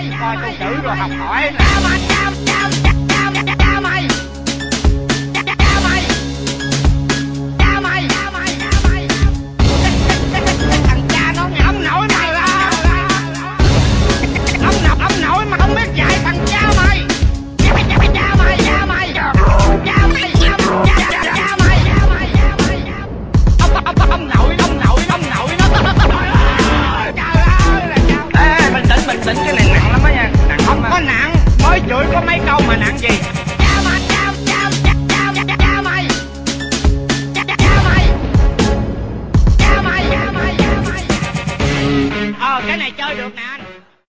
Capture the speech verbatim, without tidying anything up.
coi tôi chữ rồi học hỏi nè. Cha mày, cha, cha, cha, cha, cha mày. Cha, cha mày. Cha mày, cha mày, cha mày. Cái thằng cha nó ông nội mày là ông nội, ông nội mà không biết dạy thằng cha mày. Cha, cha, cha mày, cha mày. Cha mày, cha, cha, cha, cha mày, cha mày, cha mày. Ông, ông, ông nội, ông nội, ông nội nó. Trời ơi là trời. Ê, bình tĩnh, bình tĩnh, cái này nặng lắm á nha. Nặng Không lắm có á. nặng, mới chửi có mấy câu mà nặng gì.